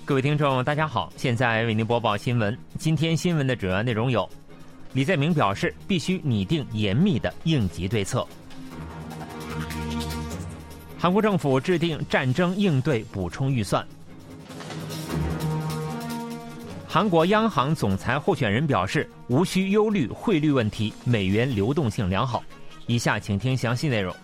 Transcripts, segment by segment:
各位听众大家好，现在为您播报新闻。今天新闻的主要内容有：李在明表示必须拟定严密的应急对策；韩国政府制定战争应对补充预算；韩国央行总裁候选人表示无需忧虑汇率问题，美元流动性良好。以下请听详细内容。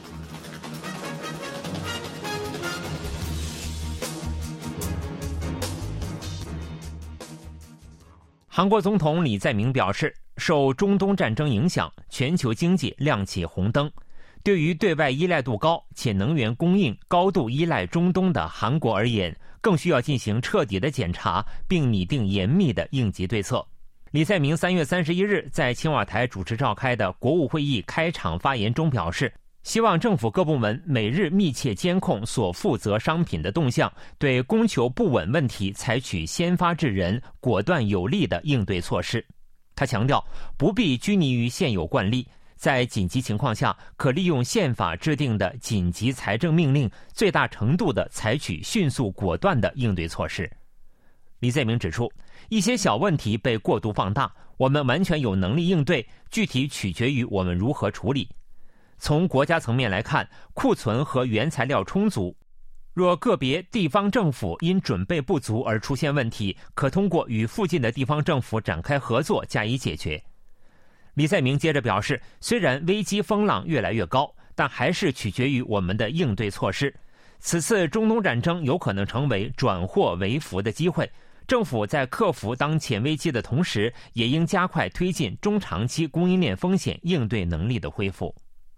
韩国总统李在明表示，受中东战争影响，全球经济亮起红灯。对于对外依赖度高且能源供应高度依赖中东的韩国而言，更需要进行彻底的检查，并拟定严密的应急对策。李在明3月31日在青瓦台主持召开的国务会议开场发言中表示，希望政府各部门每日密切监控所负责商品的动向，对供求不稳问题采取先发制人、果断有力的应对措施。他强调，不必拘泥于现有惯例，在紧急情况下，可利用宪法制定的紧急财政命令，最大程度地采取迅速果断的应对措施。李在明指出，一些小问题被过度放大，我们完全有能力应对，具体取决于我们如何处理。从国家层面来看，库存和原材料充足。若个别地方政府因准备不足而出现问题，可通过与附近的地方政府展开合作加以解决。李在明接着表示，虽然危机风浪越来越高，但还是取决于我们的应对措施。此次中东战争有可能成为转祸为福的机会，政府在克服当前危机的同时，也应加快推进中长期供应链风险应对能力的恢复。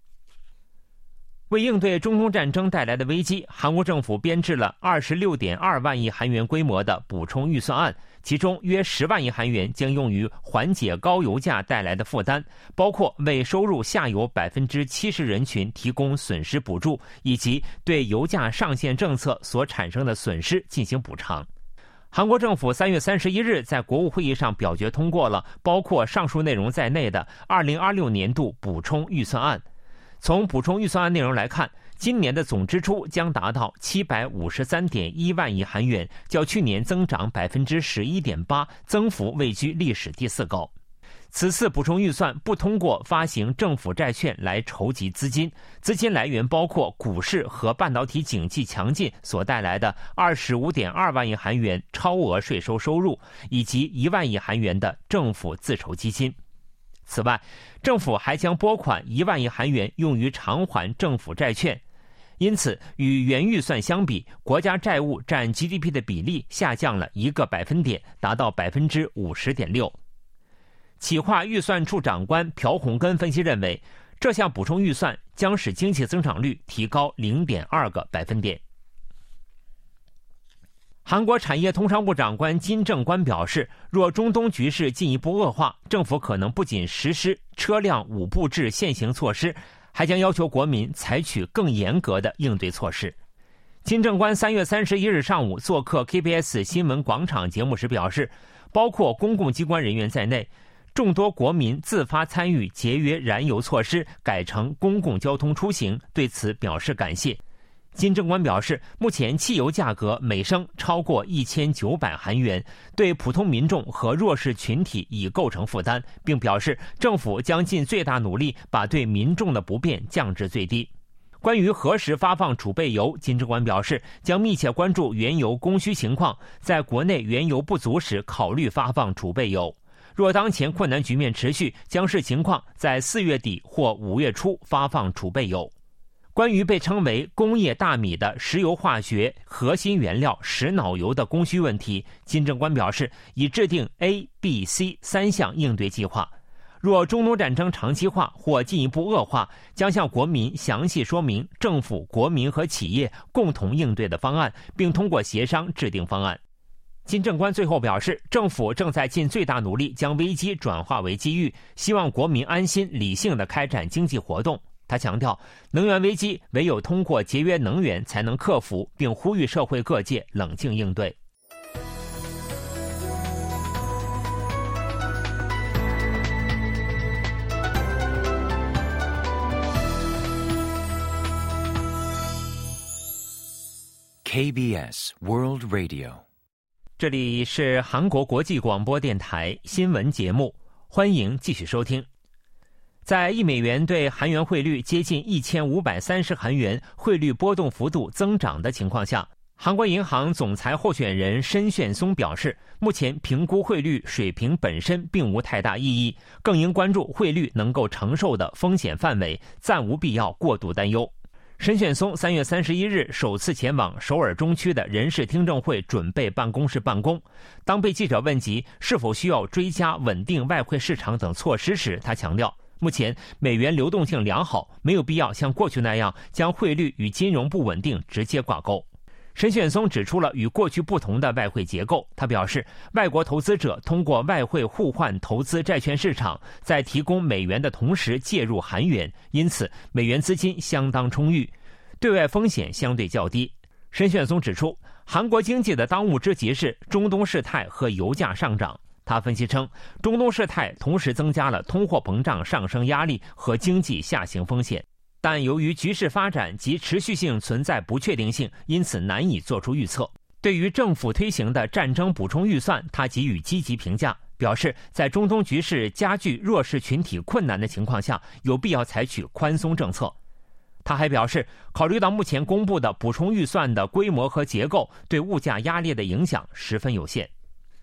为应对中东战争带来的危机，韩国政府编制了26.2万亿韩元规模的补充预算案，其中约10万亿韩元将用于缓解高油价带来的负担，包括为收入下游70%人群提供损失补助，以及对油价上限政策所产生的损失进行补偿。韩国政府3月31日在国务会议上表决通过了包括上述内容在内的2026年度补充预算案。从补充预算案内容来看，今年的总支出将达到753.1万亿韩元，较去年增长11.8%，增幅位居历史第4高。此次补充预算不通过发行政府债券来筹集资金，资金来源包括股市和半导体景气强劲所带来的25.2万亿韩元超额税收收入，以及1万亿韩元的政府自筹基金。此外，政府还将拨款1万亿韩元用于偿还政府债券，因此与原预算相比，国家债务占 GDP 的比例下降了1个百分点，达到 50.6%。企划预算处长官朴洪根分析认为，这项补充预算将使经济增长率提高 0.2个百分点。韩国产业通商部长官金正官表示，若中东局势进一步恶化，政府可能不仅实施车辆5步制现行措施，还将要求国民采取更严格的应对措施。金正官3月31日上午做客 KBS 新闻广场节目时表示，包括公共机关人员在内，众多国民自发参与节约燃油措施，改乘公共交通出行，对此表示感谢。金正官表示，目前汽油价格每升超过1900韩元，对普通民众和弱势群体已构成负担，并表示政府将尽最大努力把对民众的不便降至最低。关于何时发放储备油，金正官表示将密切关注原油供需情况，在国内原油不足时考虑发放储备油。若当前困难局面持续，将视情况在4月底或5月初发放储备油。关于被称为工业大米的石油化学核心原料石脑油的供需问题，金正官表示已制定 A、B、C 3项应对计划。若中东战争长期化或进一步恶化，将向国民详细说明政府、国民和企业共同应对的方案，并通过协商制定方案。金正官最后表示，政府正在尽最大努力将危机转化为机遇，希望国民安心理性地开展经济活动。他强调，能源危机唯有通过节约能源才能克服，并呼吁社会各界冷静应对。 KBS World Radio 这里是韩国国际广播电台新闻节目，欢迎继续收听。在1美元对韩元汇率接近1530韩元，汇率波动幅度增长的情况下，韩国银行总裁候选人申炫松表示，目前评估汇率水平本身并无太大意义，更应关注汇率能够承受的风险范围，暂无必要过度担忧。申炫松3月31日首次前往首尔中区的人事听证会准备办公室办公。当被记者问及是否需要追加稳定外汇市场等措施时，他强调，目前美元流动性良好，没有必要像过去那样将汇率与金融不稳定直接挂钩。申炫松指出了与过去不同的外汇结构，他表示，外国投资者通过外汇互换投资债券市场，在提供美元的同时介入韩元，因此美元资金相当充裕，对外风险相对较低。申炫松指出，韩国经济的当务之急是中东事态和油价上涨。他分析称，中东事态同时增加了通货膨胀上升压力和经济下行风险，但由于局势发展及持续性存在不确定性，因此难以做出预测。对于政府推行的战争补充预算，他给予积极评价，表示在中东局势加剧弱势群体困难的情况下，有必要采取宽松政策。他还表示，考虑到目前公布的补充预算的规模和结构，对物价压力的影响十分有限。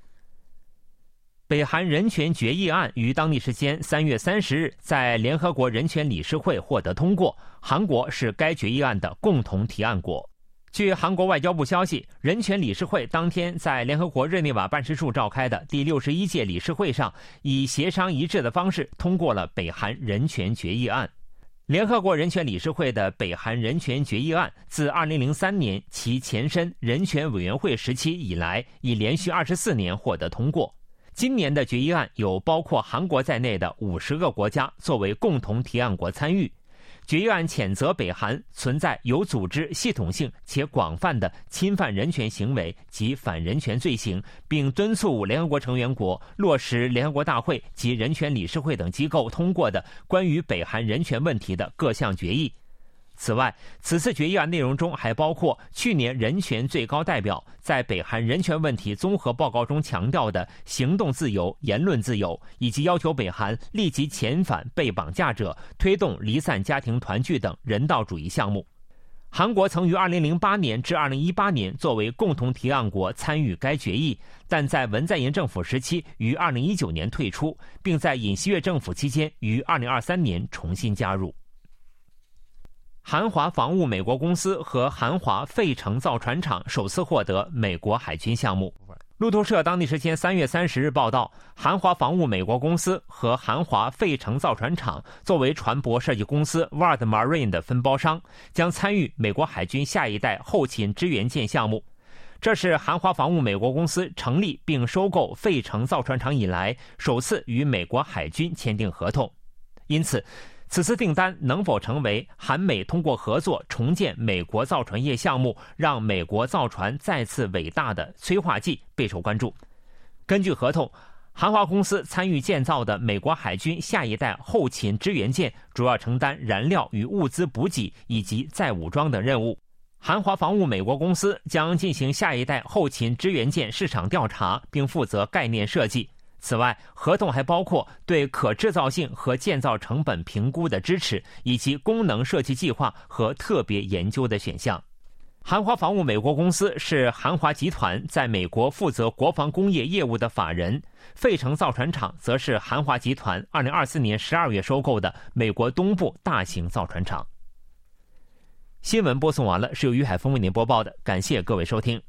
北韩人权决议案于当地时间3月30日在联合国人权理事会获得通过，韩国是该决议案的共同提案国。据韩国外交部消息，人权理事会当天在联合国日内瓦办事处召开的第61届理事会上，以协商一致的方式通过了北韩人权决议案。联合国人权理事会的北韩人权决议案自2003年其前身人权委员会时期以来，已连续24年获得通过。今年的决议案有包括韩国在内的50个国家作为共同提案国参与。决议案谴责北韩存在有组织、系统性且广泛的侵犯人权行为及反人权罪行，并敦促联合国成员国落实联合国大会及人权理事会等机构通过的关于北韩人权问题的各项决议。此外，此次决议案内容中还包括去年人权最高代表在北韩人权问题综合报告中强调的行动自由、言论自由，以及要求北韩立即遣返被绑架者、推动离散家庭团聚等人道主义项目。韩国曾于2008年至2018年作为共同提案国参与该决议，但在文在寅政府时期于2019年退出，并在尹锡悦政府期间于2023年重新加入。韩华防务美国公司和韩华费城造船厂首次获得美国海军项目。路透社当地时间3月30日报道，韩华防务美国公司和韩华费城造船厂作为船舶设计公司 Ward Marine 的分包商，将参与美国海军下一代后勤支援舰项目。这是韩华防务美国公司成立并收购费城造船厂以来首次与美国海军签订合同。因此，此次订单能否成为韩美通过合作重建美国造船业项目，让美国造船再次伟大的催化剂，备受关注。根据合同，韩华公司参与建造的美国海军下一代后勤支援舰，主要承担燃料与物资补给以及再武装等任务。韩华防务美国公司将进行下一代后勤支援舰市场调查，并负责概念设计。此外，合同还包括对可制造性和建造成本评估的支持，以及功能设计计划和特别研究的选项。韩华防务美国公司是韩华集团在美国负责国防工业业务的法人，费城造船厂则是韩华集团2024年12月收购的美国东部大型造船厂。新闻播送完了，是由于海峰为您播报的，感谢各位收听。